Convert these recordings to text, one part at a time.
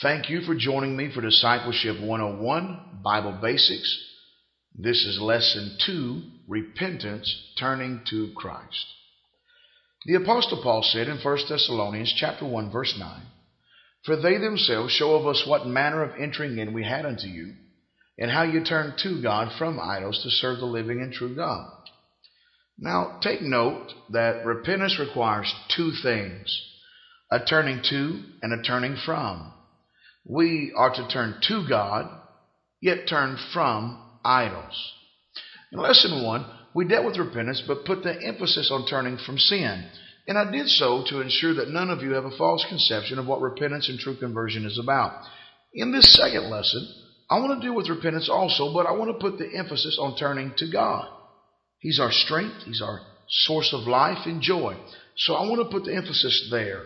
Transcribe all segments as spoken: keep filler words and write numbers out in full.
Thank you for joining me for Discipleship one oh one, Bible Basics. This is Lesson two, Repentance, Turning to Christ. The Apostle Paul said in First Thessalonians chapter one, verse nine, "For they themselves show of us what manner of entering in we had unto you, and how you turned to God from idols to serve the living and true God." Now, take note that repentance requires two things, a turning to and a turning from. We are to turn to God, yet turn from idols. In Lesson one, we dealt with repentance, but put the emphasis on turning from sin. And I did so to ensure that none of you have a false conception of what repentance and true conversion is about. In this second lesson, I want to deal with repentance also, but I want to put the emphasis on turning to God. He's our strength. He's our source of life and joy. So I want to put the emphasis there.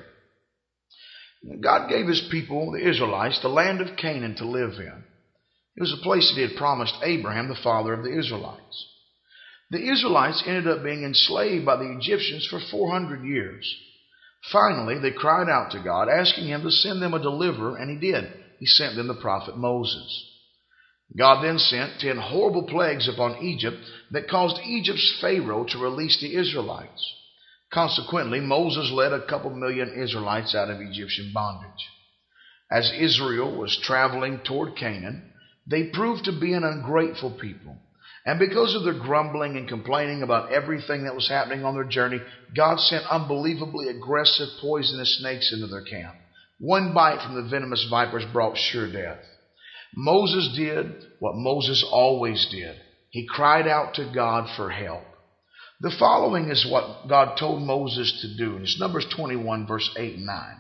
God gave his people, the Israelites, the land of Canaan to live in. It was a place that he had promised Abraham, the father of the Israelites. The Israelites ended up being enslaved by the Egyptians for four hundred years. Finally, they cried out to God, asking him to send them a deliverer, and he did. He sent them the prophet Moses. God then sent ten horrible plagues upon Egypt that caused Egypt's Pharaoh to release the Israelites. Consequently, Moses led a couple million Israelites out of Egyptian bondage. As Israel was traveling toward Canaan, they proved to be an ungrateful people. And because of their grumbling and complaining about everything that was happening on their journey, God sent unbelievably aggressive poisonous snakes into their camp. One bite from the venomous vipers brought sure death. Moses did what Moses always did. He cried out to God for help. The following is what God told Moses to do. And it's Numbers twenty-one, verse eight and nine.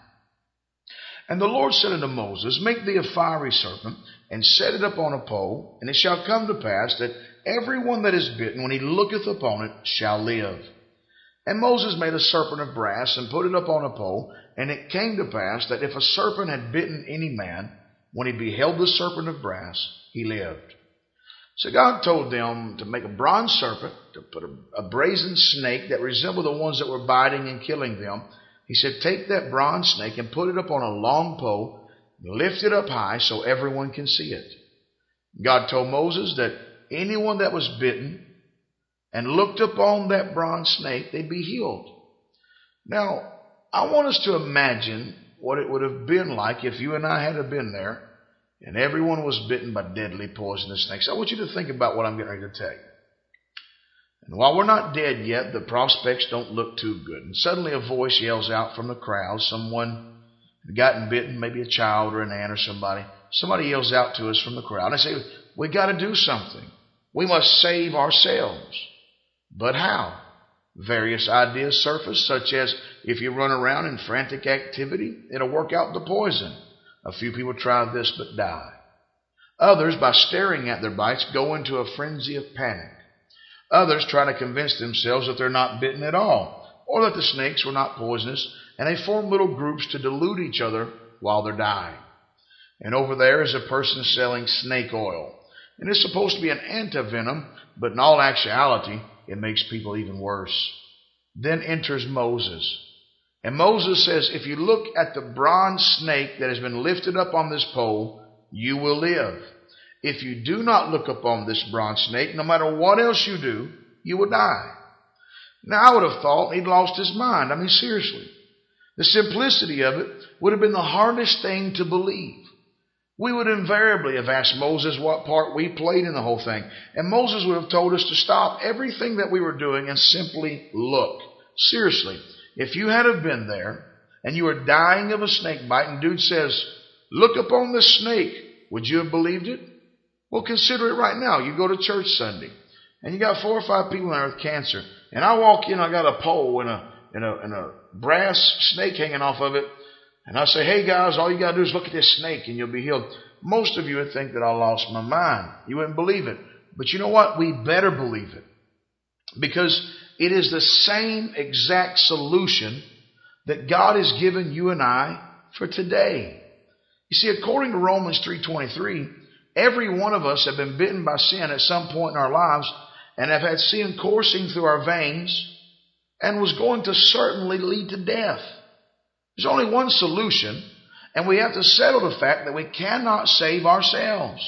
"And the Lord said unto Moses, Make thee a fiery serpent, and set it upon a pole, and it shall come to pass that every one that is bitten, when he looketh upon it, shall live. And Moses made a serpent of brass, and put it upon a pole, and it came to pass that if a serpent had bitten any man, when he beheld the serpent of brass, he lived." So God told them to make a bronze serpent, to put a, a brazen snake that resembled the ones that were biting and killing them. He said, "Take that bronze snake and put it up on a long pole, lift it up high so everyone can see it." God told Moses that anyone that was bitten and looked upon that bronze snake, they'd be healed. Now, I want us to imagine what it would have been like if you and I had have been there and everyone was bitten by deadly poisonous snakes. I want you to think about what I'm getting ready to tell you. And while we're not dead yet, the prospects don't look too good. And suddenly a voice yells out from the crowd. Someone had gotten bitten, maybe a child or an aunt or somebody. Somebody yells out to us from the crowd. They say, "We got to do something. We must save ourselves." But how? Various ideas surface, such as if you run around in frantic activity, it'll work out the poison. A few people try this but die. Others, by staring at their bites, go into a frenzy of panic. Others try to convince themselves that they're not bitten at all, or that the snakes were not poisonous, and they form little groups to delude each other while they're dying. And over there is a person selling snake oil. And it's supposed to be an antivenom, but in all actuality, it makes people even worse. Then enters Moses. And Moses says, "If you look at the bronze snake that has been lifted up on this pole, you will live. If you do not look upon this bronze snake, no matter what else you do, you will die." Now, I would have thought he'd lost his mind. I mean, seriously. The simplicity of it would have been the hardest thing to believe. We would invariably have asked Moses what part we played in the whole thing. And Moses would have told us to stop everything that we were doing and simply look. Seriously. If you had have been there and you were dying of a snake bite and dude says, "Look upon this snake," would you have believed it? Well, consider it right now. You go to church Sunday and you got four or five people there with cancer. And I walk in, I got a pole and a, and a, and a brass snake hanging off of it. And I say, "Hey guys, all you got to do is look at this snake and you'll be healed." Most of you would think that I lost my mind. You wouldn't believe it. But you know what? We better believe it. Because it is the same exact solution that God has given you and I for today. You see, according to Romans three twenty-three, every one of us have been bitten by sin at some point in our lives and have had sin coursing through our veins and was going to certainly lead to death. There's only one solution, And we have to settle the fact that we cannot save ourselves.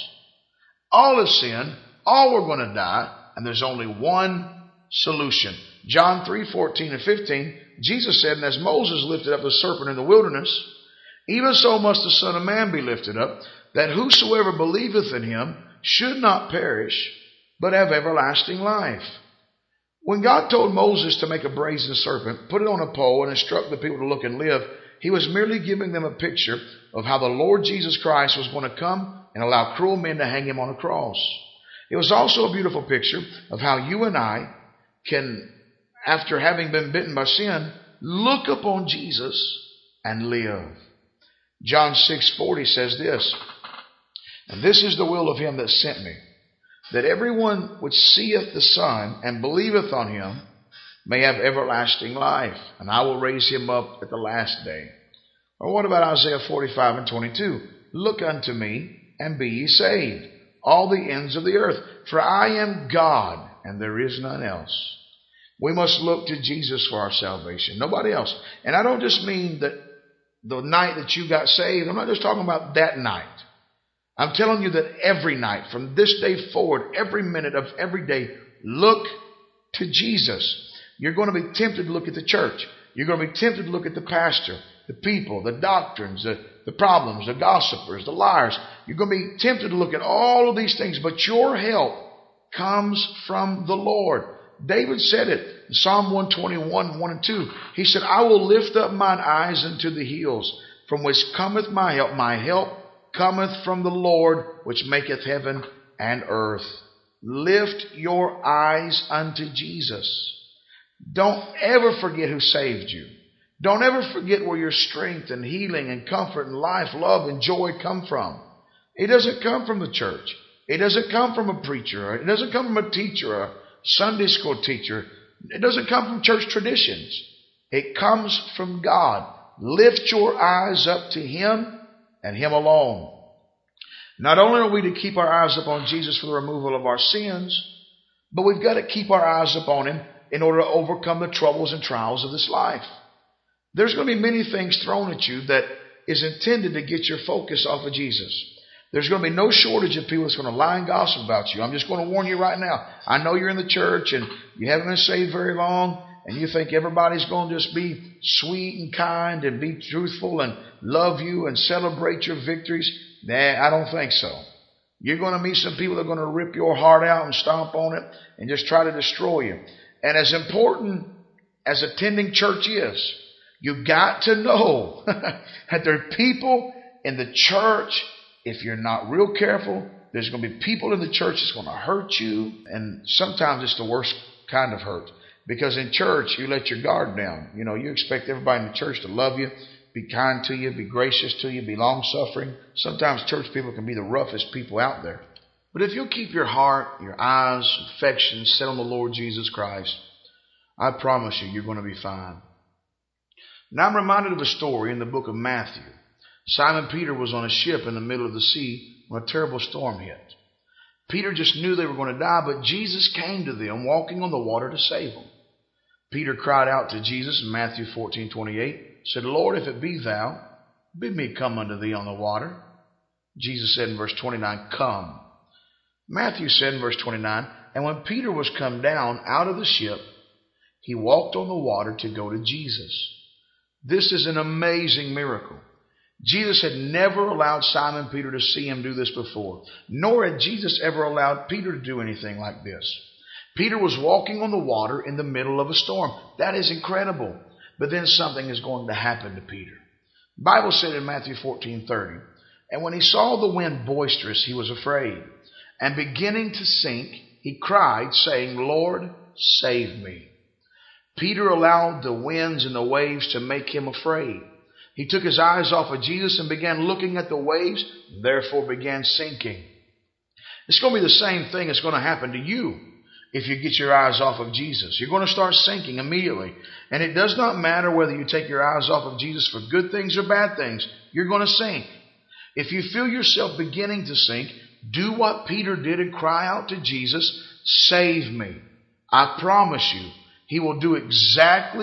All have sinned. All we're going to die. And there's only one solution. John three fourteen and fifteen, Jesus said, and as Moses lifted up the serpent in the wilderness, even so must the Son of Man be lifted up, that whosoever believeth in him should not perish, but have everlasting life. When God told Moses to make a brazen serpent, put it on a pole, and instruct the people to look and live, he was merely giving them a picture of how the Lord Jesus Christ was going to come and allow cruel men to hang him on a cross. It was also a beautiful picture of how you and I can, after having been bitten by sin, look upon Jesus and live. John six forty says this, and this is the will of him that sent me, that everyone which seeth the Son and believeth on him may have everlasting life, and I will raise him up at the last day. Or what about Isaiah forty-five and twenty-two? Look unto me and be ye saved, all the ends of the earth, for I am God, and there is none else. We must look to Jesus for our salvation, nobody else. And I don't just mean that the night that you got saved. I'm not just talking about that night. I'm telling you that every night, from this day forward, every minute of every day, look to Jesus. You're going to be tempted to look at the church. You're going to be tempted to look at the pastor, the people, the doctrines, the, the problems, the gossipers, the liars. You're going to be tempted to look at all of these things, but your help comes from the Lord. David said it in Psalm one twenty-one, one and two. He said, I will lift up mine eyes unto the hills, from which cometh my help. My help cometh from the Lord, which maketh heaven and earth. Lift your eyes unto Jesus. Don't ever forget who saved you. Don't ever forget where your strength and healing and comfort and life, love and joy come from. It doesn't come from the church. It doesn't come from a preacher. It doesn't come from a teacher or a Sunday school teacher. It doesn't come from church traditions. It comes from God. Lift your eyes up to him and him alone. Not only are we to keep our eyes upon Jesus for the removal of our sins, but we've got to keep our eyes upon him in order to overcome the troubles and trials of this life. There's going to be many things thrown at you that is intended to get your focus off of Jesus. There's going to be no shortage of people that's going to lie and gossip about you. I'm just going to warn you right now. I know you're in the church and you haven't been saved very long, and you think everybody's going to just be sweet and kind and be truthful and love you and celebrate your victories. Nah, I don't think so. You're going to meet some people that are going to rip your heart out and stomp on it and just try to destroy you. And as important as attending church is, you got to know that there are people in the church, if you're not real careful, there's going to be people in the church that's going to hurt you. And sometimes it's the worst kind of hurt. Because in church, you let your guard down. You know, you expect everybody in the church to love you, be kind to you, be gracious to you, be long-suffering. Sometimes church people can be the roughest people out there. But if you'll keep your heart, your eyes, affections set on the Lord Jesus Christ, I promise you, you're going to be fine. Now I'm reminded of a story in the book of Matthew. Simon Peter was on a ship in the middle of the sea when a terrible storm hit. Peter just knew they were going to die, but Jesus came to them walking on the water to save them. Peter cried out to Jesus in Matthew fourteen twenty-eight, said, Lord, if it be thou, bid me come unto thee on the water. Jesus said in verse twenty-nine, come. Matthew said in verse twenty-nine, and when Peter was come down out of the ship, he walked on the water to go to Jesus. This is an amazing miracle. Jesus had never allowed Simon Peter to see him do this before, nor had Jesus ever allowed Peter to do anything like this. Peter was walking on the water in the middle of a storm. That is incredible. But then something is going to happen to Peter. The Bible said in Matthew fourteen thirty, and when he saw the wind boisterous, he was afraid. And beginning to sink, he cried, saying, Lord, save me. Peter allowed the winds and the waves to make him afraid. He took his eyes off of Jesus and began looking at the waves, therefore began sinking. It's going to be the same thing that's going to happen to you if you get your eyes off of Jesus. You're going to start sinking immediately. And it does not matter whether you take your eyes off of Jesus for good things or bad things. You're going to sink. If you feel yourself beginning to sink, do what Peter did and cry out to Jesus, save me. I promise you, he will do exactly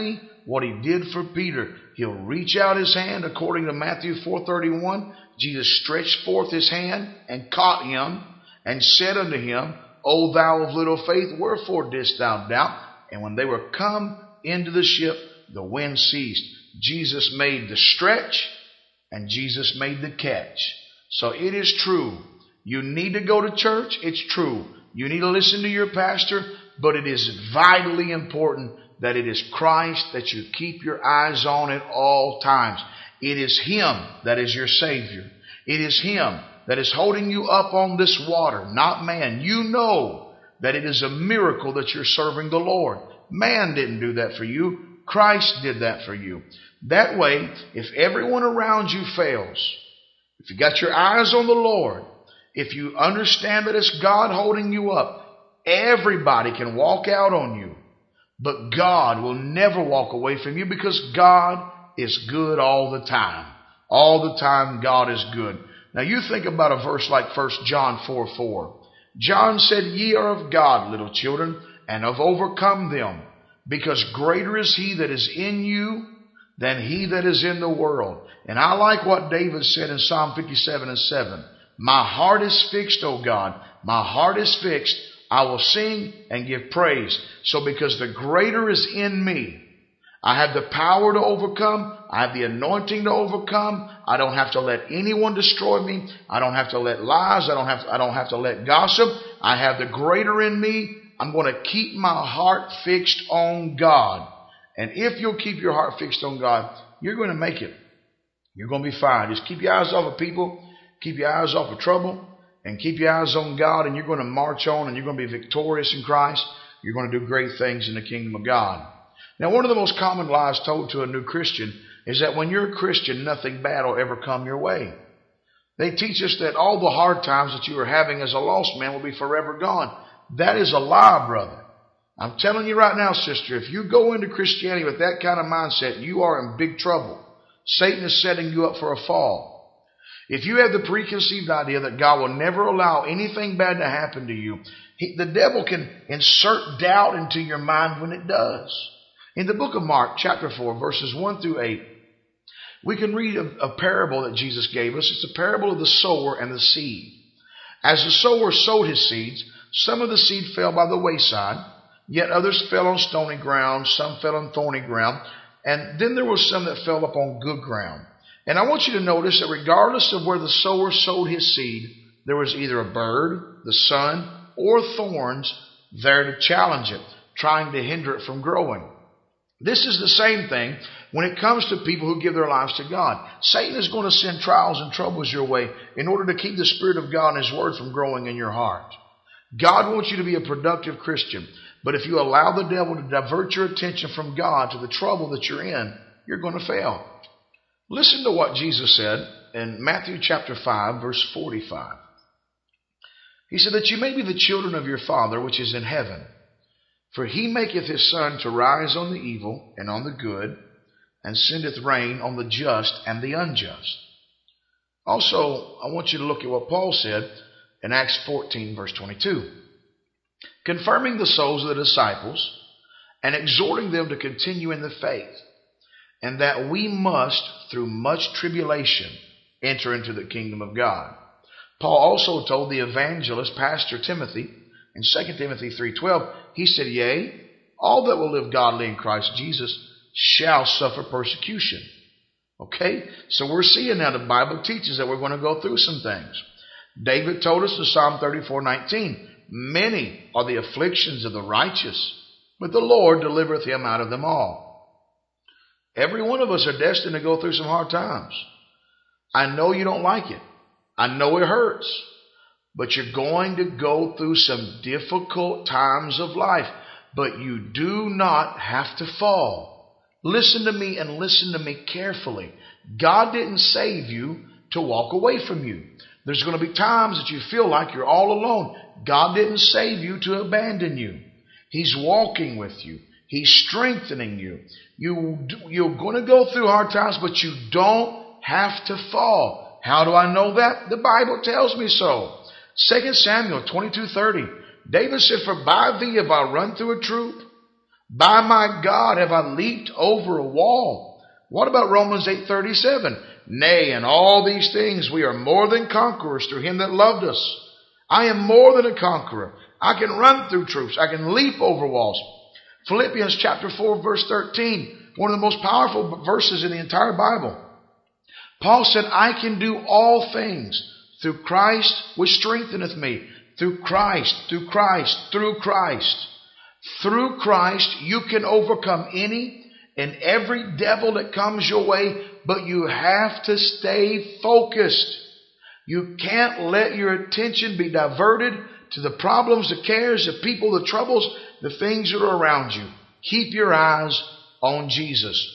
what he did for Peter. He'll reach out his hand according to Matthew four thirty-one. Jesus stretched forth his hand and caught him and said unto him, O thou of little faith, wherefore didst thou doubt? And when they were come into the ship, the wind ceased. Jesus made the stretch and Jesus made the catch. So it is true. You need to go to church. It's true. You need to listen to your pastor, but it is vitally important that it is Christ that you keep your eyes on at all times. It is Him that is your Savior. It is Him that is holding you up on this water, not man. You know that it is a miracle that you're serving the Lord. Man didn't do that for you. Christ did that for you. That way, if everyone around you fails, if you got your eyes on the Lord, if you understand that it's God holding you up, everybody can walk out on you. But God will never walk away from you because God is good all the time. All the time God is good. Now you think about a verse like First John four four. John said, Ye are of God, little children, and have overcome them, because greater is He that is in you than he that is in the world. And I like what David said in Psalm fifty-seven and seven. My heart is fixed, O God. My heart is fixed. I will sing and give praise. So because the greater is in me, I have the power to overcome. I have the anointing to overcome. I don't have to let anyone destroy me. I don't have to let lies. I don't have to, I don't have to let gossip. I have the greater in me. I'm going to keep my heart fixed on God. And if you'll keep your heart fixed on God, you're going to make it. You're going to be fine. Just keep your eyes off of people. Keep your eyes off of trouble. And keep your eyes on God. And you're going to march on. And you're going to be victorious in Christ. You're going to do great things in the kingdom of God. Now, one of the most common lies told to a new Christian is that when you're a Christian, nothing bad will ever come your way. They teach us that all the hard times that you are having as a lost man will be forever gone. That is a lie, brother. I'm telling you right now, sister, if you go into Christianity with that kind of mindset, you are in big trouble. Satan is setting you up for a fall. If you have the preconceived idea that God will never allow anything bad to happen to you, he, the devil can insert doubt into your mind when it does. In the book of Mark, chapter four, verses one through eight, we can read a, a parable that Jesus gave us. It's a parable of the sower and the seed. As the sower sowed his seeds, some of the seed fell by the wayside, yet others fell on stony ground, some fell on thorny ground, and then there was some that fell upon good ground. And I want you to notice that regardless of where the sower sowed his seed, there was either a bird, the sun, or thorns there to challenge it, trying to hinder it from growing. This is the same thing when it comes to people who give their lives to God. Satan is going to send trials and troubles your way in order to keep the Spirit of God and His Word from growing in your heart. God wants you to be a productive Christian. But if you allow the devil to divert your attention from God to the trouble that you're in, you're going to fail. Listen to what Jesus said in Matthew chapter five, verse forty-five. He said that you may be the children of your Father which is in heaven. For He maketh His sun to rise on the evil and on the good, and sendeth rain on the just and the unjust. Also, I want you to look at what Paul said in Acts fourteen, verse twenty-two. Confirming the souls of the disciples and exhorting them to continue in the faith, and that we must, through much tribulation, enter into the kingdom of God. Paul also told the evangelist, Pastor Timothy, in Second Timothy three twelve, he said, Yea, all that will live godly in Christ Jesus shall suffer persecution. Okay? So we're seeing now the Bible teaches that we're going to go through some things. David told us in Psalm thirty-four nineteen, many are the afflictions of the righteous, but the Lord delivereth him out of them all. Every one of us are destined to go through some hard times. I know you don't like it. I know it hurts. But you're going to go through some difficult times of life. But you do not have to fall. Listen to me and listen to me carefully. God didn't save you to walk away from you. There's going to be times that you feel like you're all alone. God didn't save you to abandon you. He's walking with you. He's strengthening you. You, you're going to go through hard times, but you don't have to fall. How do I know that? The Bible tells me so. Second Samuel twenty-two thirty. David said, For by thee have I run through a troop. By my God, have I leaped over a wall? What about Romans eight thirty-seven? Nay, in all these things we are more than conquerors through him that loved us. I am more than a conqueror. I can run through troops. I can leap over walls. Philippians chapter four, verse thirteen, one of the most powerful verses in the entire Bible. Paul said, I can do all things through Christ which strengtheneth me. Through Christ, through Christ, through Christ. Through Christ, you can overcome any and every devil that comes your way, but you have to stay focused. You can't let your attention be diverted to the problems, the cares, the people, the troubles, the things that are around you. Keep your eyes on Jesus.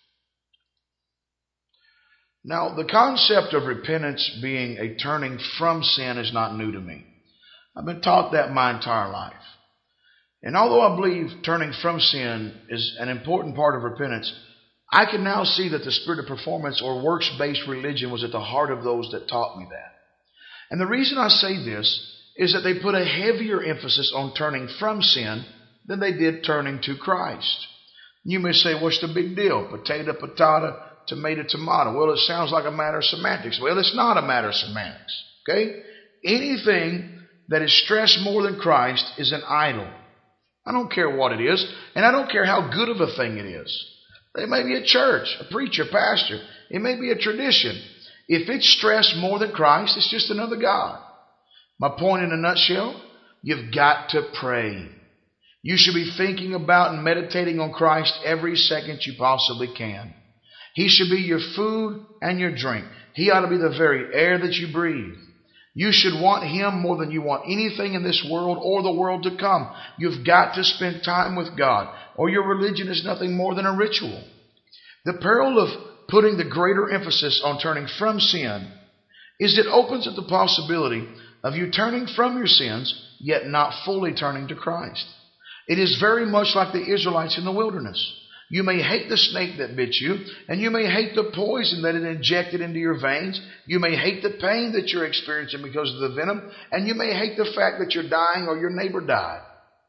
Now, the concept of repentance being a turning from sin is not new to me. I've been taught that my entire life. And although I believe turning from sin is an important part of repentance, I can now see that the spirit of performance or works-based religion was at the heart of those that taught me that. And the reason I say this is that they put a heavier emphasis on turning from sin than they did turning to Christ. You may say, what's the big deal? Potato, potato, tomato, tomato. Well, it sounds like a matter of semantics. Well, it's not a matter of semantics. Okay? Anything that is stressed more than Christ is an idol. I don't care what it is, and I don't care how good of a thing it is. It may be a church, a preacher, pastor. It may be a tradition. If it's stressed more than Christ, it's just another God. My point in a nutshell, you've got to pray. You should be thinking about and meditating on Christ every second you possibly can. He should be your food and your drink. He ought to be the very air that you breathe. You should want Him more than you want anything in this world or the world to come. You've got to spend time with God, or your religion is nothing more than a ritual. The peril of putting the greater emphasis on turning from sin is it opens up the possibility of you turning from your sins, yet not fully turning to Christ. It is very much like the Israelites in the wilderness. You may hate the snake that bit you, and you may hate the poison that it injected into your veins. You may hate the pain that you're experiencing because of the venom, and you may hate the fact that you're dying or your neighbor died.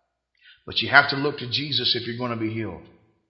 But you have to look to Jesus if you're going to be healed.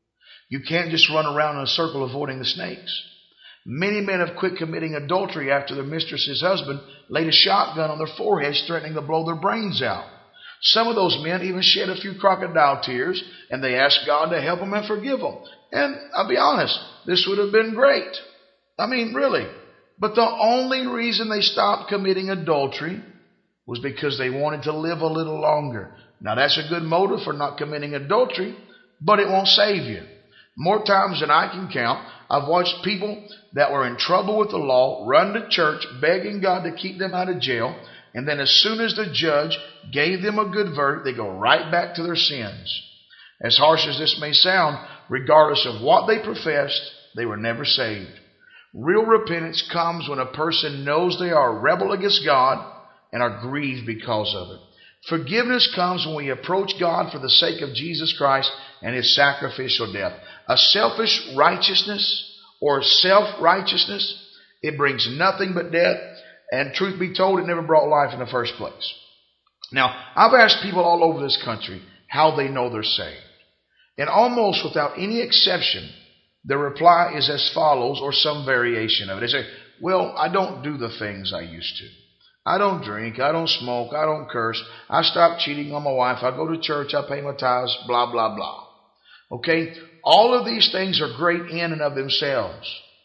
You can't just run around in a circle avoiding the snakes. Many men have quit committing adultery after their mistress's husband laid a shotgun on their foreheads, threatening to blow their brains out. Some of those men even shed a few crocodile tears, and they asked God to help them and forgive them. And I'll be honest, this would have been great. I mean, really. But the only reason they stopped committing adultery was because they wanted to live a little longer. Now, that's a good motive for not committing adultery, but it won't save you. More times than I can count, I've watched people that were in trouble with the law run to church begging God to keep them out of jail. And then as soon as the judge gave them a good verdict, they go right back to their sins. As harsh as this may sound, regardless of what they professed, they were never saved. Real repentance comes when a person knows they are a rebel against God and are grieved because of it. Forgiveness comes when we approach God for the sake of Jesus Christ and His sacrificial death. A selfish righteousness or self-righteousness, it brings nothing but death. And truth be told, it never brought life in the first place. Now, I've asked people all over this country how they know they're saved. And almost without any exception, the reply is as follows, or some variation of it. They say, well, I don't do the things I used to. I don't drink. I don't smoke. I don't curse. I stopped cheating on my wife. I go to church. I pay my tithes, blah, blah, blah. Okay? All of these things are great in and of themselves.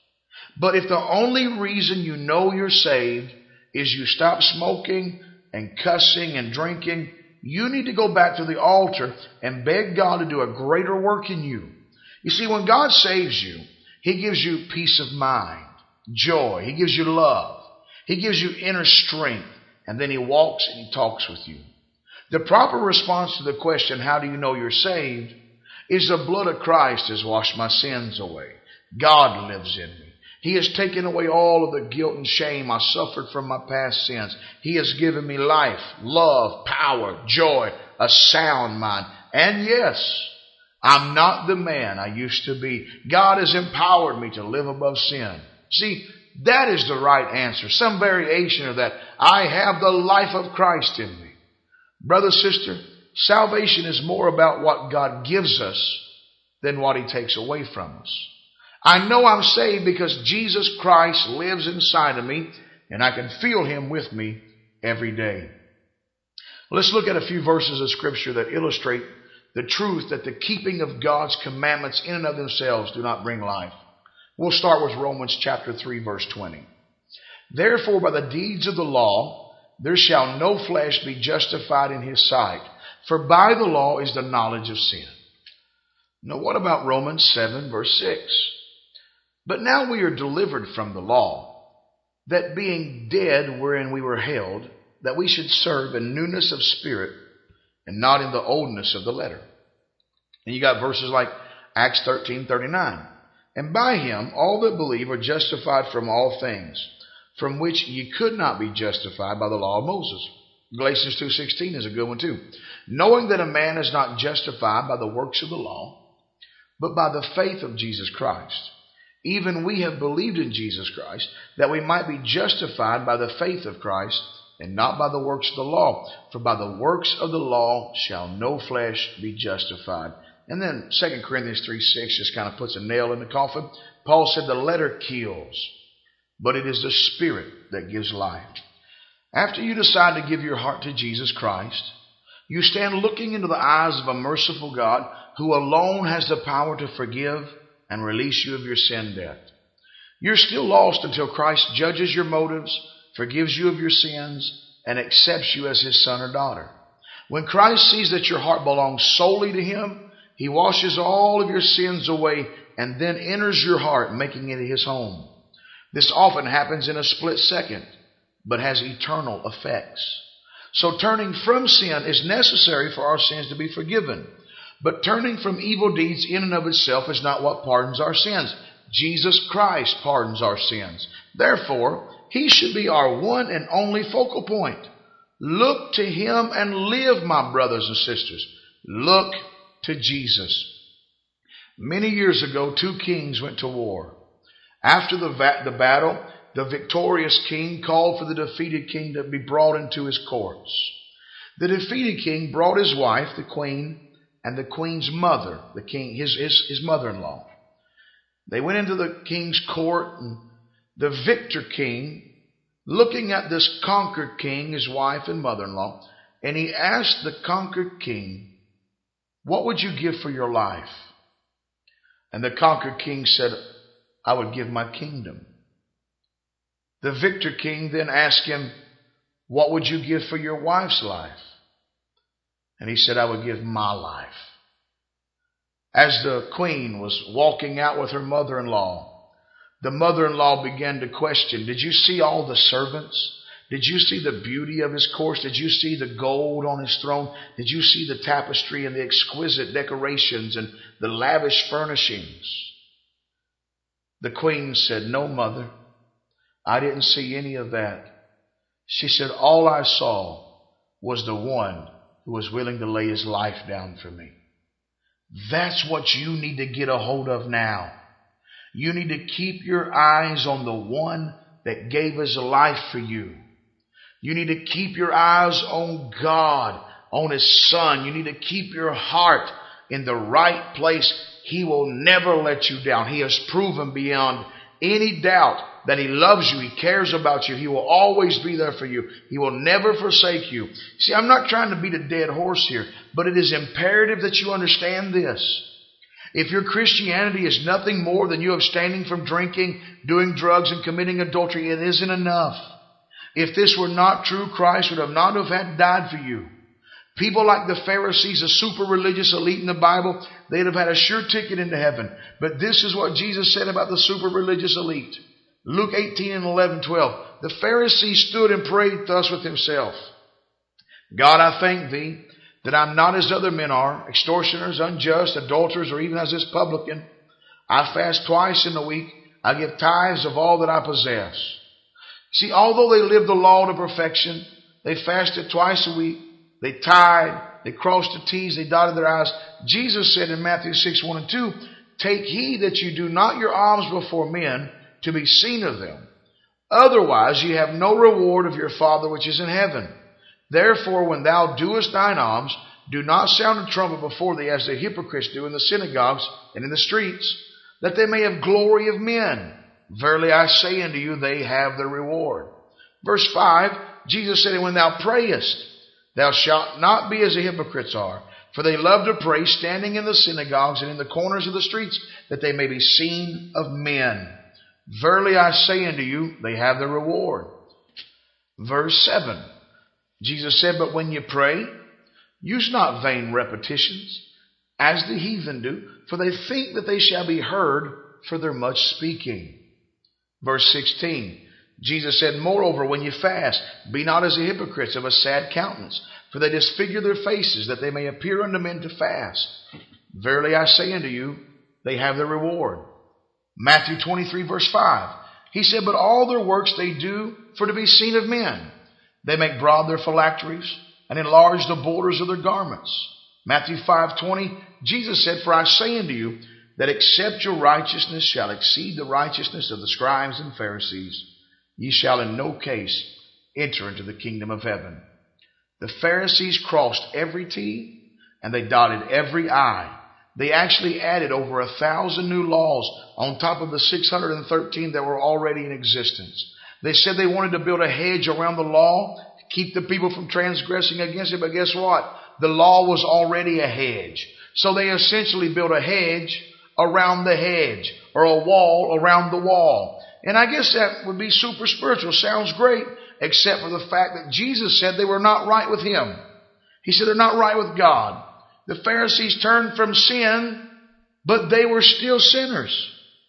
But if the only reason you know you're saved is you stop smoking and cussing and drinking, you need to go back to the altar and beg God to do a greater work in you. You see, when God saves you, He gives you peace of mind, joy. He gives you love. He gives you inner strength. And then He walks and He talks with you. The proper response to the question, how do you know you're saved, is the blood of Christ has washed my sins away. God lives in me. He has taken away all of the guilt and shame I suffered from my past sins. He has given me life, love, power, joy, a sound mind. And yes, I'm not the man I used to be. God has empowered me to live above sin. See, that is the right answer. Some variation of that. I have the life of Christ in me. Brother, sister, salvation is more about what God gives us than what He takes away from us. I know I'm saved because Jesus Christ lives inside of me, and I can feel Him with me every day. Let's look at a few verses of Scripture that illustrate the truth that the keeping of God's commandments in and of themselves do not bring life. We'll start with Romans chapter three, verse twenty. Therefore, by the deeds of the law, there shall no flesh be justified in His sight, for by the law is the knowledge of sin. Now, what about Romans seven, verse six? But now we are delivered from the law, that being dead wherein we were held, that we should serve in newness of spirit and not in the oldness of the letter. And you got verses like Acts thirteen thirty-nine. And by Him all that believe are justified from all things, from which ye could not be justified by the law of Moses. Galatians two sixteen is a good one too. Knowing that a man is not justified by the works of the law, but by the faith of Jesus Christ. Even we have believed in Jesus Christ, that we might be justified by the faith of Christ, and not by the works of the law. For by the works of the law shall no flesh be justified. And then Second Corinthians three six just kind of puts a nail in the coffin. Paul said the letter kills, but it is the Spirit that gives life. After you decide to give your heart to Jesus Christ, you stand looking into the eyes of a merciful God who alone has the power to forgive and release you of your sin debt. You're still lost until Christ judges your motives, forgives you of your sins, and accepts you as His son or daughter. When Christ sees that your heart belongs solely to Him, He washes all of your sins away and then enters your heart, making it His home. This often happens in a split second, but has eternal effects. So turning from sin is necessary for our sins to be forgiven. But turning from evil deeds in and of itself is not what pardons our sins. Jesus Christ pardons our sins. Therefore, He should be our one and only focal point. Look to Him and live, my brothers and sisters. Look to Jesus. Many years ago, two kings went to war. After the, va- the battle, the victorious king called for the defeated king to be brought into his courts. The defeated king brought his wife, the queen, and the queen's mother, the king, his, his, his mother-in-law. They went into the king's court, and the victor king, looking at this conquered king, his wife and mother-in-law, and he asked the conquered king, "What would you give for your life?" And the conquered king said, "I would give my kingdom." The victor king then asked him, "What would you give for your wife's life?" And he said, "I would give my life." As the queen was walking out with her mother-in-law, the mother-in-law began to question, "Did you see all the servants? Did you see the beauty of his course? Did you see the gold on his throne? Did you see the tapestry and the exquisite decorations and the lavish furnishings?" The queen said, "No, mother, I didn't see any of that." She said, "All I saw was the one who was willing to lay his life down for me." That's what you need to get a hold of now. You need to keep your eyes on the one that gave his life for you. You need to keep your eyes on God, on His Son. You need to keep your heart in the right place. He will never let you down. He has proven beyond any doubt that He loves you. He cares about you. He will always be there for you. He will never forsake you. See, I'm not trying to beat a dead horse here, but it is imperative that you understand this. If your Christianity is nothing more than you abstaining from drinking, doing drugs, and committing adultery, it isn't enough. If this were not true, Christ would have not have had died for you. People like the Pharisees, a super religious elite in the Bible, they'd have had a sure ticket into heaven. But this is what Jesus said about the super religious elite. Luke eighteen and eleven, twelve. The Pharisee stood and prayed thus with himself. "God, I thank Thee that I'm not as other men are, extortioners, unjust, adulterers, or even as this publican. I fast twice in the week. I give tithes of all that I possess." See, although they lived the law to perfection, they fasted twice a week, they tithed, they crossed the T's, they dotted their I's. Jesus said in Matthew six, one and two, "Take heed that you do not your alms before men to be seen of them. Otherwise ye have no reward of your Father which is in heaven. Therefore when thou doest thine alms, do not sound a trumpet before thee, as the hypocrites do in the synagogues and in the streets, that they may have glory of men. Verily I say unto you, they have their reward. Verse five, Jesus said, and when thou prayest, thou shalt not be as the hypocrites are, for they love to pray standing in the synagogues and in the corners of the streets, that they may be seen of men. Verily I say unto you, they have their reward. Verse seven, Jesus said, but when you pray, use not vain repetitions, as the heathen do, for they think that they shall be heard for their much speaking. Verse sixteen, Jesus said, moreover, when you fast, be not as the hypocrites of a sad countenance, for they disfigure their faces, that they may appear unto men to fast. Verily I say unto you, they have their reward. Matthew twenty-three, verse five, he said, but all their works they do for to be seen of men. They make broad their phylacteries, and enlarge the borders of their garments. Matthew five twenty, Jesus said, for I say unto you, that except your righteousness shall exceed the righteousness of the scribes and Pharisees, ye shall in no case enter into the kingdom of heaven. The Pharisees crossed every T and they dotted every I. They actually added over a thousand new laws on top of the six hundred thirteen that were already in existence. They said they wanted to build a hedge around the law to keep the people from transgressing against it. But guess what? The law was already a hedge. So they essentially built a hedge around the hedge, or a wall around the wall. And I guess that would be super spiritual. Sounds great, except for the fact that Jesus said they were not right with Him. He said they're not right with God. The Pharisees turned from sin, but they were still sinners.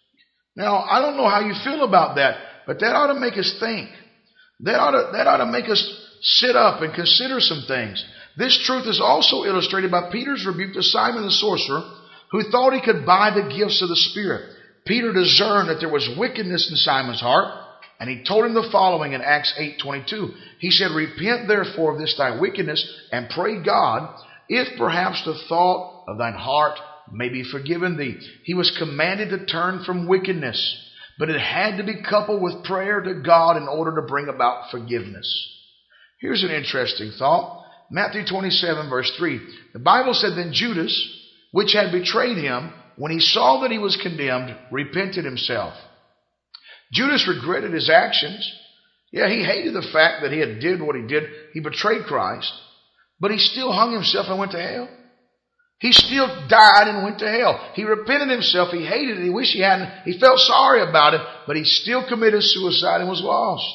Now, I don't know how you feel about that, but that ought to make us think. That ought to, that ought to make us sit up and consider some things. This truth is also illustrated by Peter's rebuke to Simon the sorcerer, who thought he could buy the gifts of the Spirit. Peter discerned that there was wickedness in Simon's heart, and he told him the following in Acts eight twenty-two. He said, repent therefore of this thy wickedness, and pray God, if perhaps the thought of thine heart may be forgiven thee. He was commanded to turn from wickedness, but it had to be coupled with prayer to God in order to bring about forgiveness. Here's an interesting thought. Matthew twenty-seven, verse three. The Bible said, then Judas, which had betrayed him, when he saw that he was condemned, repented himself. Judas regretted his actions. Yeah, he hated the fact that he had did what he did. He betrayed Christ, but he still hung himself and went to hell. He still died and went to hell. He repented himself. He hated it. He wished he hadn't. He felt sorry about it, but he still committed suicide and was lost.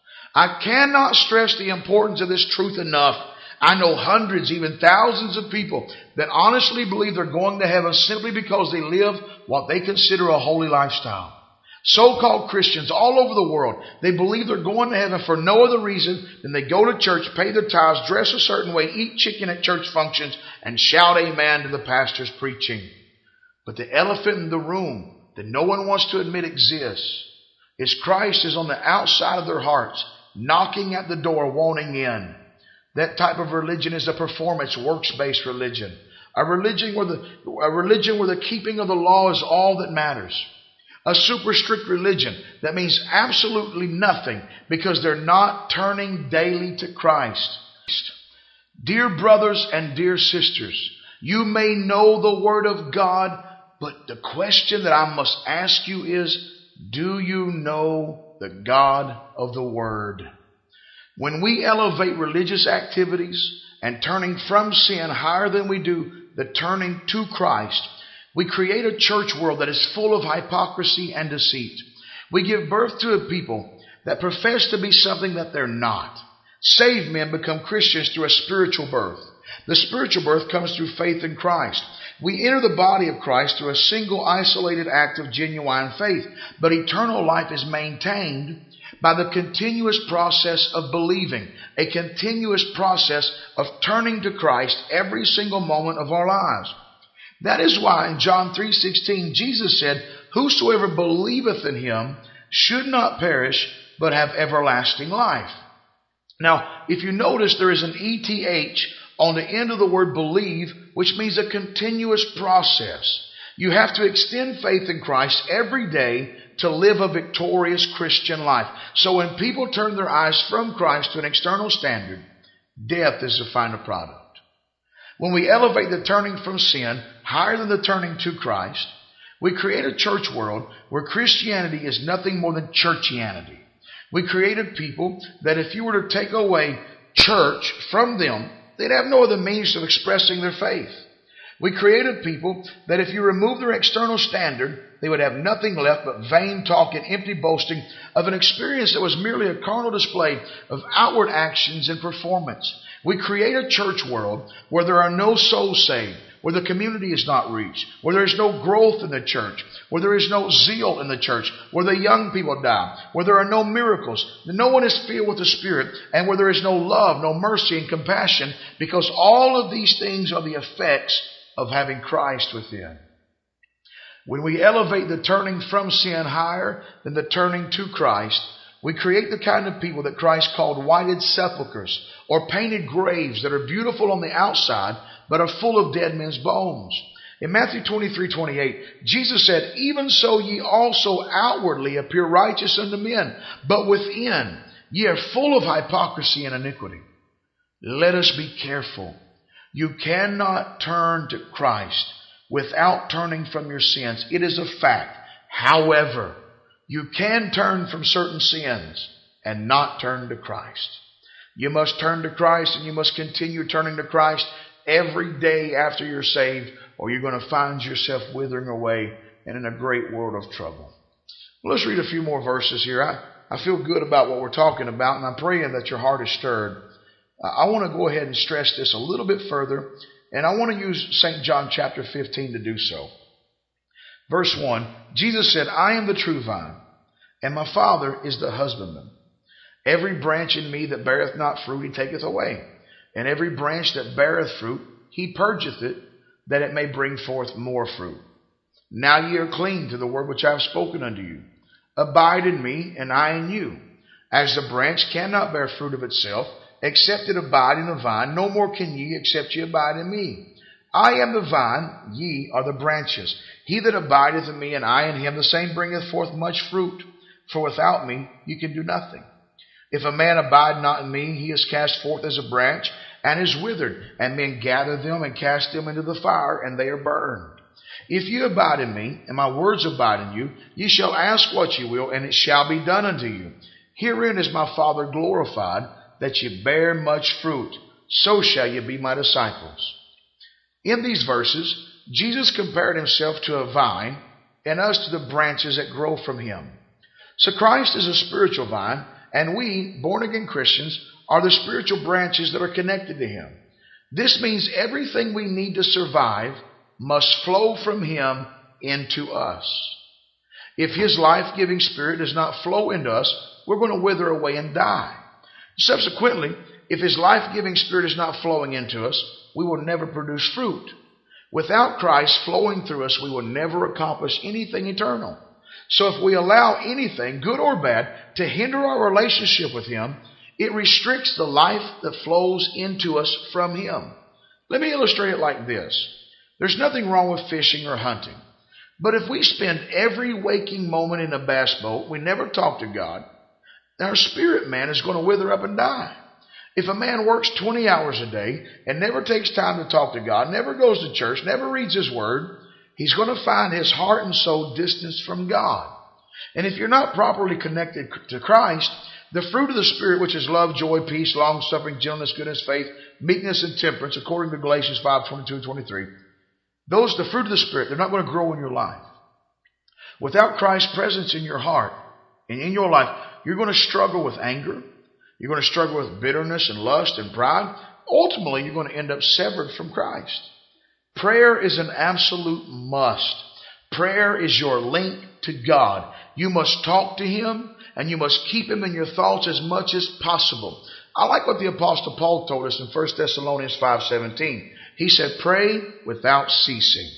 I cannot stress the importance of this truth enough. I know hundreds, even thousands of people that honestly believe they're going to heaven simply because they live what they consider a holy lifestyle. So-called Christians all over the world, they believe they're going to heaven for no other reason than they go to church, pay their tithes, dress a certain way, eat chicken at church functions, and shout amen to the pastor's preaching. But the elephant in the room that no one wants to admit exists is Christ is on the outside of their hearts, knocking at the door, wanting in. That type of religion is a performance, works-based religion. A religion where the, a religion where the keeping of the law is all that matters. A super strict religion that means absolutely nothing because they're not turning daily to Christ. Dear brothers and dear sisters, you may know the Word of God, but the question that I must ask you is, do you know the God of the Word? When we elevate religious activities and turning from sin higher than we do the turning to Christ, we create a church world that is full of hypocrisy and deceit. We give birth to a people that profess to be something that they're not. Saved men become Christians through a spiritual birth. The spiritual birth comes through faith in Christ. We enter the body of Christ through a single isolated act of genuine faith, but eternal life is maintained by the continuous process of believing, a continuous process of turning to Christ every single moment of our lives. That is why in John three sixteen, Jesus said, whosoever believeth in him should not perish, but have everlasting life. Now, if you notice, there is an E T H on the end of the word believe, which means a continuous process. You have to extend faith in Christ every day to live a victorious Christian life. So when people turn their eyes from Christ to an external standard, death is the final product. When we elevate the turning from sin higher than the turning to Christ, we create a church world where Christianity is nothing more than churchianity. We created people that if you were to take away church from them, they'd have no other means of expressing their faith. We created people that if you remove their external standard, they would have nothing left but vain talk and empty boasting of an experience that was merely a carnal display of outward actions and performance. We create a church world where there are no souls saved, where the community is not reached, where there is no growth in the church, where there is no zeal in the church, where the young people die, where there are no miracles, that no one is filled with the Spirit, and where there is no love, no mercy and compassion, because all of these things are the effects of having Christ within. When we elevate the turning from sin higher than the turning to Christ, we create the kind of people that Christ called whited sepulchres, or painted graves that are beautiful on the outside, but are full of dead men's bones. In Matthew twenty-three twenty-eight, Jesus said, "Even so ye also outwardly appear righteous unto men, but within ye are full of hypocrisy and iniquity." Let us be careful. You cannot turn to Christ without turning from your sins. It is a fact. However, you can turn from certain sins and not turn to Christ. You must turn to Christ, and you must continue turning to Christ every day after you're saved, or you're going to find yourself withering away and in a great world of trouble. Well, let's read a few more verses here. I, I feel good about what we're talking about, and I'm praying that your heart is stirred. Uh, I want to go ahead and stress this a little bit further, and I want to use Saint John chapter fifteen to do so. Verse one, Jesus said, "I am the true vine, and my Father is the husbandman. Every branch in me that beareth not fruit he taketh away. And every branch that beareth fruit, he purgeth it, that it may bring forth more fruit. Now ye are clean through the word which I have spoken unto you. Abide in me, and I in you. As the branch cannot bear fruit of itself, except it abide in the vine, no more can ye, except ye abide in me. I am the vine, ye are the branches. He that abideth in me, and I in him, the same bringeth forth much fruit. For without me you can do nothing. If a man abide not in me, he is cast forth as a branch, and is withered, and men gather them and cast them into the fire, and they are burned. If you abide in me, and my words abide in you, ye shall ask what ye will, and it shall be done unto you. Herein is my Father glorified, that ye bear much fruit. So shall ye be my disciples." In these verses, Jesus compared himself to a vine, and us to the branches that grow from him. So Christ is a spiritual vine, and we, born-again Christians, are the spiritual branches that are connected to him. This means everything we need to survive must flow from him into us. If his life-giving spirit does not flow into us, we're going to wither away and die. Subsequently, if his life-giving spirit is not flowing into us, we will never produce fruit. Without Christ flowing through us, we will never accomplish anything eternal. So if we allow anything, good or bad, to hinder our relationship with him, it restricts the life that flows into us from him. Let me illustrate it like this. There's nothing wrong with fishing or hunting. But if we spend every waking moment in a bass boat, we never talk to God, then our spirit man is going to wither up and die. If a man works twenty hours a day and never takes time to talk to God, never goes to church, never reads his word, he's going to find his heart and soul distanced from God. And if you're not properly connected to Christ, the fruit of the Spirit, which is love, joy, peace, long-suffering, gentleness, goodness, faith, meekness, and temperance, according to Galatians five twenty-two and twenty-three, those, the fruit of the Spirit, they're not going to grow in your life. Without Christ's presence in your heart and in your life, you're going to struggle with anger. You're going to struggle with bitterness and lust and pride. Ultimately, you're going to end up severed from Christ. Prayer is an absolute must. Prayer is your link to God. You must talk to him, and you must keep him in your thoughts as much as possible. I like what the Apostle Paul told us in First Thessalonians five seventeen. He said, "Pray without ceasing."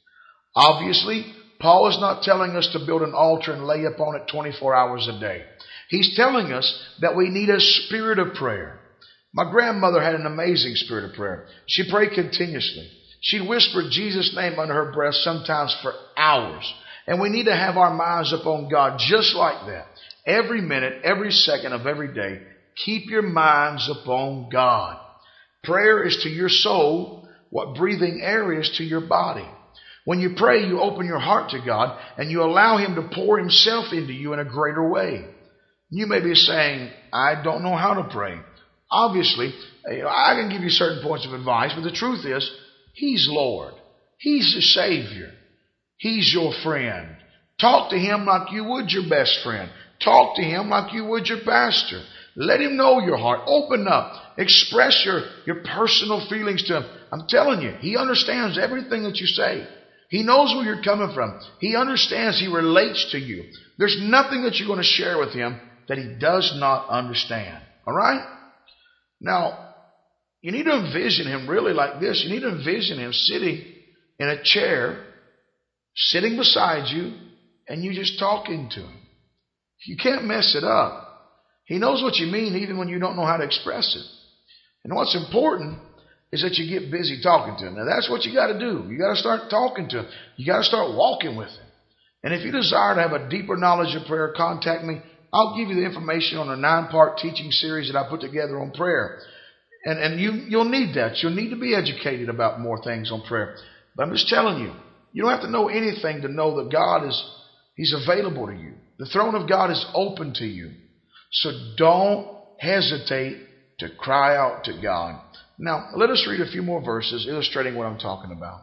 Obviously, Paul is not telling us to build an altar and lay upon it twenty-four hours a day. He's telling us that we need a spirit of prayer. My grandmother had an amazing spirit of prayer. She prayed continuously. She'd whisper Jesus' name under her breath sometimes for hours. And we need to have our minds upon God just like that. Every minute, every second of every day, keep your minds upon God. Prayer is to your soul what breathing air is to your body. When you pray, you open your heart to God and you allow Him to pour Himself into you in a greater way. You may be saying, I don't know how to pray. Obviously, I can give you certain points of advice, but the truth is, He's Lord. He's the Savior. He's your friend. Talk to Him like you would your best friend. Talk to Him like you would your pastor. Let Him know your heart. Open up. Express your, your personal feelings to Him. I'm telling you, He understands everything that you say. He knows where you're coming from. He understands. He relates to you. There's nothing that you're going to share with Him that He does not understand. All right? Now, you need to envision Him really like this. You need to envision Him sitting in a chair, sitting beside you, and you just talking to Him. You can't mess it up. He knows what you mean even when you don't know how to express it. And what's important is that you get busy talking to Him. Now, that's what you got to do. You got to start talking to Him. You got to start walking with Him. And if you desire to have a deeper knowledge of prayer, contact me. I'll give you the information on a nine-part teaching series that I put together on prayer. And, and you, you'll need that. You'll need to be educated about more things on prayer. But I'm just telling you, you don't have to know anything to know that God is, He's available to you. The throne of God is open to you. So don't hesitate to cry out to God. Now, let us read a few more verses illustrating what I'm talking about.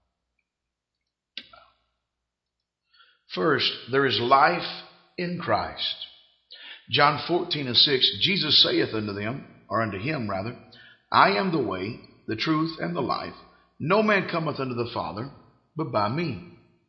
First, there is life in Christ. John fourteen and six, Jesus saith unto them, or unto him rather, I am the way, the truth, and the life. No man cometh unto the Father, but by me.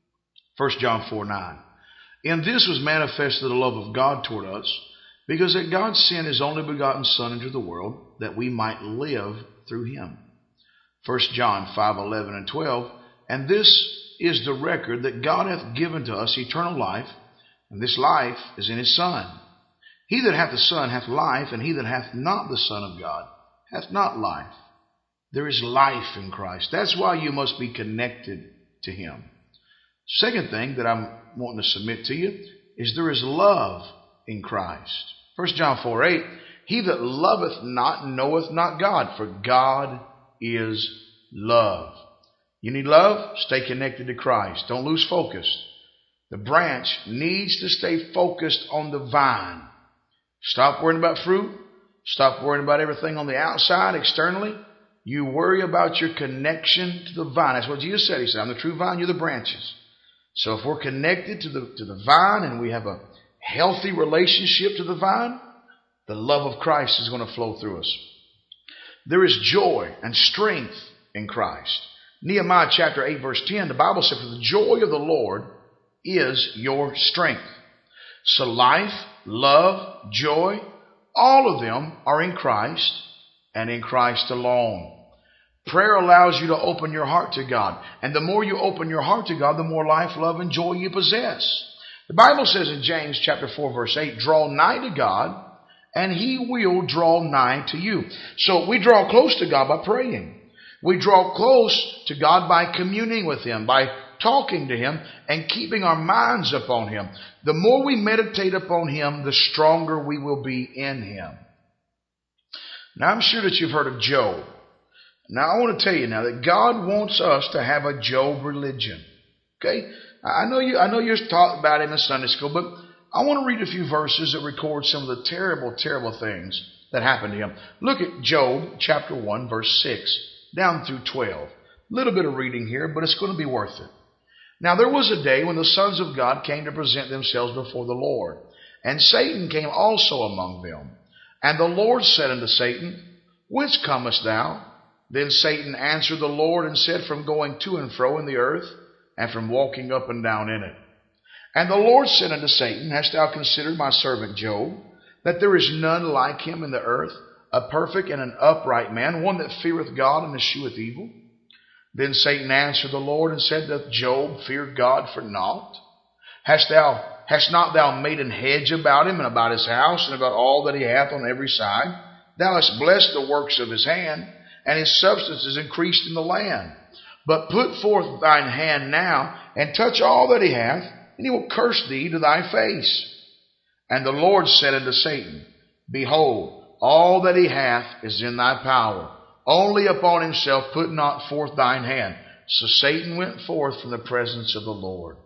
First John four nine. In this was manifested the love of God toward us, because that God sent His only begotten Son into the world, that we might live through Him. First John five eleven and twelve. And this is the record that God hath given to us eternal life, and this life is in His Son. He that hath the Son hath life, and he that hath not the Son of God hath not life. There is life in Christ. That's why you must be connected to Him. Second thing that I'm wanting to submit to you is there is love in Christ. First John four eight, he that loveth not knoweth not God, for God is love. You need love? Stay connected to Christ. Don't lose focus. The branch needs to stay focused on the vine. Stop worrying about fruit. Stop worrying about everything on the outside, externally. You worry about your connection to the vine. That's what Jesus said. He said, I'm the true vine, you're the branches. So if we're connected to the, to the vine and we have a healthy relationship to the vine, the love of Christ is going to flow through us. There is joy and strength in Christ. Nehemiah chapter eight verse ten, the Bible says, for the joy of the Lord is your strength. So life, love, joy, all of them are in Christ and in Christ alone. Prayer allows you to open your heart to God. And the more you open your heart to God, the more life, love, and joy you possess. The Bible says in James chapter four verse eight, draw nigh to God, and He will draw nigh to you. So we draw close to God by praying. We draw close to God by communing with Him, by talking to Him, and keeping our minds upon Him. The more we meditate upon Him, the stronger we will be in Him. Now, I'm sure that you've heard of Job. Now, I want to tell you now that God wants us to have a Job religion. Okay? I know you, I know you're taught about it in Sunday school, but I want to read a few verses that record some of the terrible, terrible things that happened to him. Look at Job chapter one, verse six, down through twelve. A little bit of reading here, but it's going to be worth it. Now, there was a day when the sons of God came to present themselves before the Lord, and Satan came also among them. And the Lord said unto Satan, whence comest thou? Then Satan answered the Lord and said, from going to and fro in the earth, and from walking up and down in it. And the Lord said unto Satan, hast thou considered my servant Job, that there is none like him in the earth, a perfect and an upright man, one that feareth God and escheweth evil? Then Satan answered the Lord and said, doth Job fear God for naught? Hast thou, hast not thou made an hedge about him and about his house and about all that he hath on every side? Thou hast blessed the works of his hand, and his substance is increased in the land. But put forth thine hand now, and touch all that he hath, and he will curse thee to thy face. And the Lord said unto Satan, behold, all that he hath is in thy power, only upon himself put not forth thine hand. So Satan went forth from the presence of the Lord.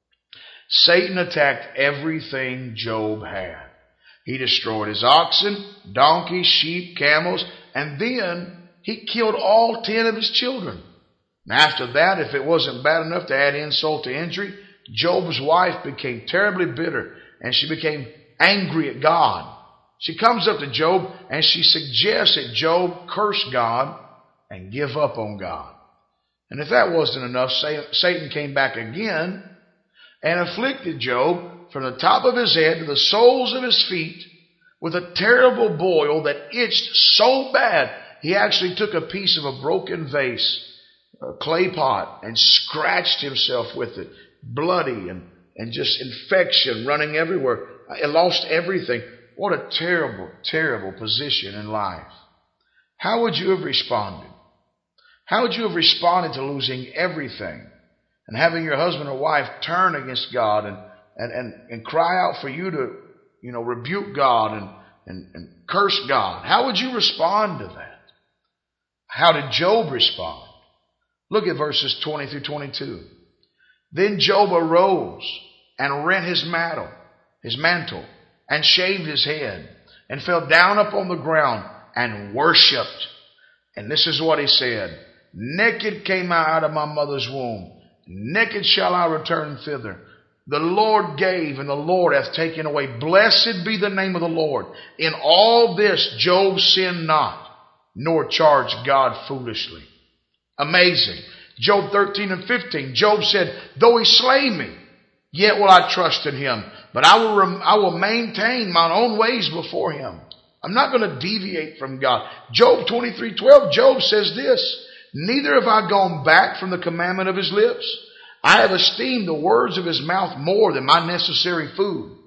Satan attacked everything Job had. He destroyed his oxen, donkeys, sheep, camels, and then he killed all ten of his children. And after that, if it wasn't bad enough to add insult to injury, Job's wife became terribly bitter and she became angry at God. She comes up to Job and she suggests that Job curse God and give up on God. And if that wasn't enough, Satan came back again and afflicted Job from the top of his head to the soles of his feet with a terrible boil that itched so bad he actually took a piece of a broken vase, a clay pot, and scratched himself with it, bloody and, and just infection running everywhere. He lost everything. What a terrible, terrible position in life. How would you have responded? How would you have responded to losing everything and having your husband or wife turn against God and, and, and, and cry out for you to, you know, rebuke God and, and, and curse God? How would you respond to that? How did Job respond? Look at verses twenty through twenty-two. Then Job arose and rent his mantle, his mantle, and shaved his head, and fell down upon the ground and worshipped. And this is what he said: Naked came I out of my mother's womb, naked shall I return thither. The Lord gave, and the Lord hath taken away. Blessed be the name of the Lord. In all this Job sinned not, nor charged God foolishly. Amazing. Job thirteen and fifteen. Job said, though he slay me, yet will I trust in him. But I will, rem- I will maintain mine own ways before him. I'm not going to deviate from God. Job twenty-three twelve. Job says this: neither have I gone back from the commandment of his lips. I have esteemed the words of his mouth more than my necessary food.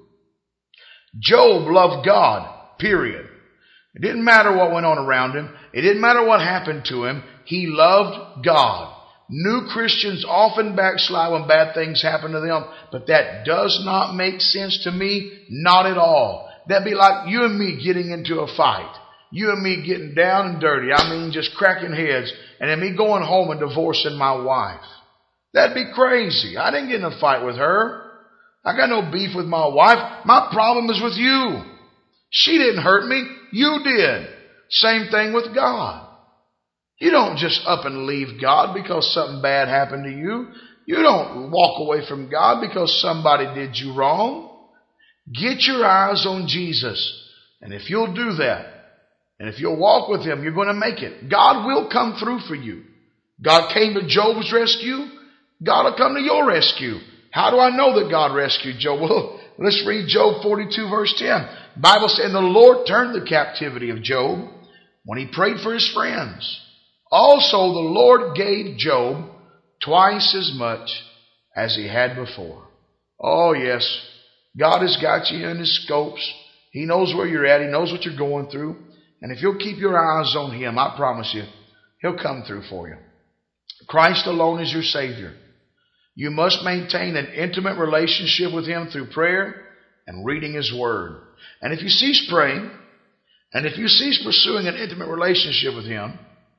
Job loved God, period. It didn't matter what went on around him. It didn't matter what happened to him. He loved God. New Christians often backslide when bad things happen to them, but that does not make sense to me, not at all. That'd be like you and me getting into a fight. You and me getting down and dirty. I mean, just cracking heads, and then me going home and divorcing my wife. That'd be crazy. I didn't get in a fight with her. I got no beef with my wife. My problem is with you. She didn't hurt me. You did. Same thing with God. You don't just up and leave God because something bad happened to you. You don't walk away from God because somebody did you wrong. Get your eyes on Jesus. And if you'll do that, and if you'll walk with him, you're going to make it. God will come through for you. God came to Job's rescue. God will come to your rescue. How do I know that God rescued Job? Well, let's read Job forty-two verse ten. The Bible says, and the Lord turned the captivity of Job when he prayed for his friends. Also the Lord gave Job twice as much as he had before. Oh yes, God has got you in his scopes. He knows where you're at. He knows what you're going through. And if you'll keep your eyes on him, I promise you, he'll come through for you. Christ alone is your Savior. You must maintain an intimate relationship with him through prayer and reading his word. And if you cease praying, and if you cease pursuing an intimate relationship with him,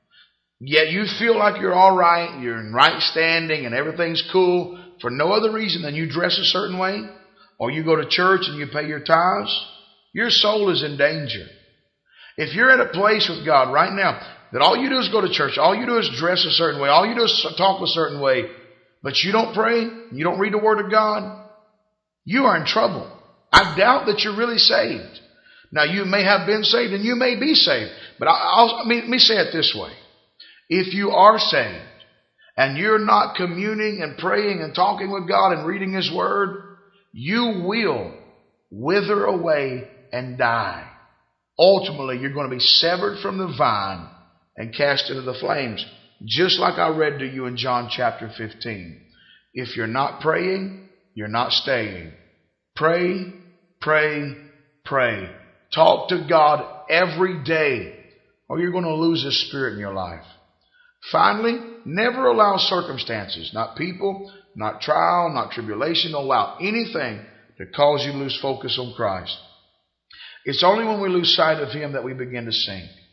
yet you feel like you're all right, you're in right standing and everything's cool for no other reason than you dress a certain way, or you go to church and you pay your tithes, your soul is in danger. If you're at a place with God right now that all you do is go to church, all you do is dress a certain way, all you do is talk a certain way, but you don't pray, you don't read the Word of God, you are in trouble. I doubt that you're really saved. Now, you may have been saved and you may be saved, but I'll, I'll, let me say it this way. If you are saved and you're not communing and praying and talking with God and reading his word, you will wither away and die. Ultimately, you're going to be severed from the vine and cast into the flames, just like I read to you in John chapter fifteen. If you're not praying, you're not staying. Pray, pray, pray. Talk to God every day, or you're going to lose the Spirit in your life. Finally, never allow circumstances, not people, not trial, not tribulation, don't allow anything to cause you to lose focus on Christ. It's only when we lose sight of him that we begin to sink.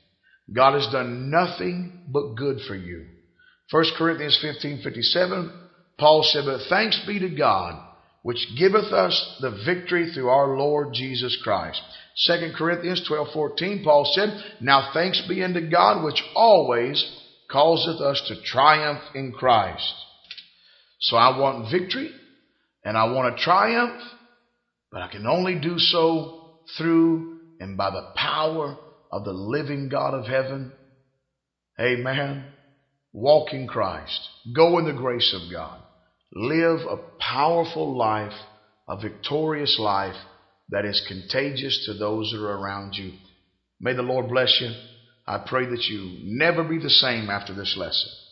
God has done nothing but good for you. First Corinthians fifteen fifty-seven, Paul said, but thanks be to God, which giveth us the victory through our Lord Jesus Christ. Second Corinthians twelve fourteen, Paul said, now thanks be unto God, which always causeth us to triumph in Christ. So I want victory and I want to triumph, but I can only do so through and by the power of the living God of heaven. Amen. Walk in Christ. Go in the grace of God. Live a powerful life, a victorious life that is contagious to those that are around you. May the Lord bless you. I pray that you never be the same after this lesson.